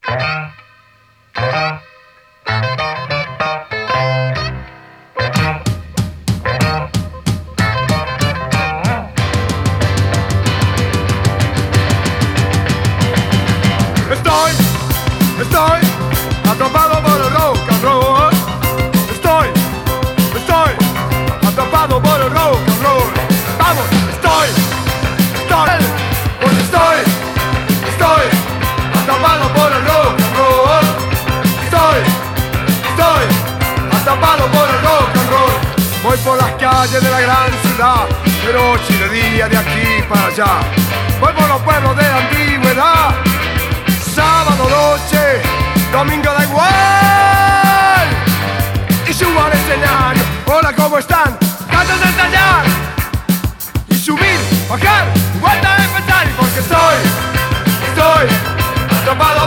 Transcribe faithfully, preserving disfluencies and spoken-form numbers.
Estoy, estoy atrapado por el rock and roll. Estoy, estoy atrapado por el rock and roll. Vamos, estoy, estoy, pues estoy, estoy atrapado por el rock and roll. Estoy, estoy atrapado por el rock and roll. Voy por las calles de la gran ciudad, de noche y de día, de aquí para allá. Voy por los pueblos de la antigüedad. Sábado noche, domingo da igual. Y subo al escenario, hola, ¿cómo están? Ganas de ensayar. Y subir, bajar, vuelta a empezar. Y porque estoy, estoy atrapado